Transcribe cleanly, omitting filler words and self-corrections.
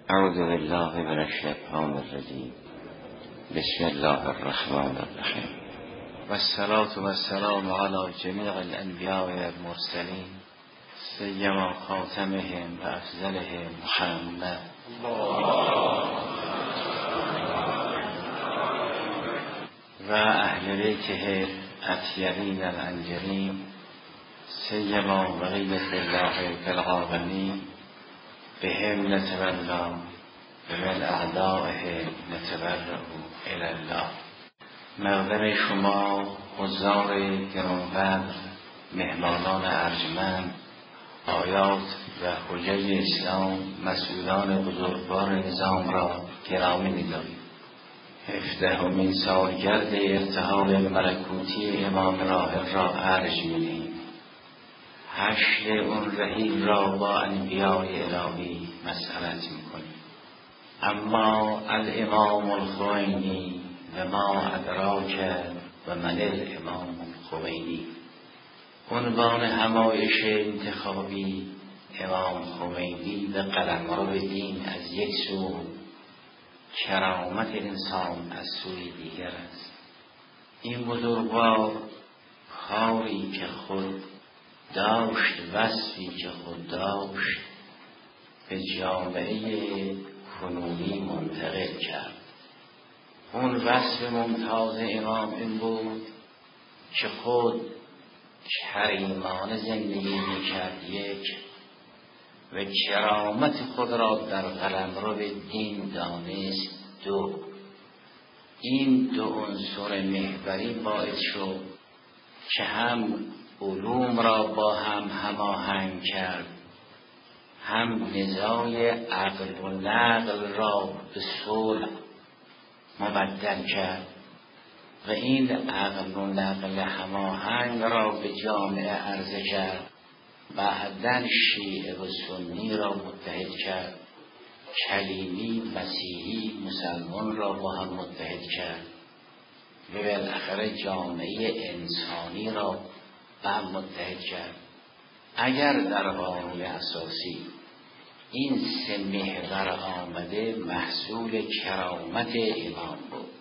اعوذ بالله من الشیطان الرجیم. بسم الله الرحمن الرحیم. والصلاة والسلام علی جمیع الانبیاء والمرسلین سیما خاتمهم و افضلهم محمد و اهل بیته اطیبین الانجرین سیما بقیة الله فی العالمین بهم نتولا و من اعدائهم نتبرأ الی الله. مقدم شما حضار گرانقدر، مهمانان ارجمند، آیات و حجج اسلام، مسئولان بزرگوار نظام را گرامی می‌داریم. 17مین سالگرد ارتحال ملکوتی امام راحل را ارج می‌دهیم. حشر اون رحیل را با انبیای الهی مسئلت می‌کنیم. اما الامام الخمینی و ما ادراک و من الامام الخمینی. عنوان همایش انتخابی امام خمینی و قلمرو دین از یک سو، کرامت انسان از سوی دیگر است. این بزرگوار کاری که خود داشت، وصفی که خود داشت، به جامعه کنونی منتقل کرد. اون وصف ممتاز امام این بود که خود کریمانه زندگی میکرد، یک، و کرامت خود را در قلمرو دین دانست، دو. این دو عنصر محوری باعث شد که هم علوم را با هم هماهنگ کرد، هم نزاع عقل و نقل را به صلح مبدل کرد و این عقل و نقل هماهنگ را به جامعه عرضه کرد. بعداً شیعه و سنی را متحد کرد، کلیمی، مسیحی، مسلمان را با هم متحد کرد و بالاخره جامعه انسانی را با هم متحد کرد. اگر در قانون اساسی این سه محور آمده، محصول کرامت امام بود.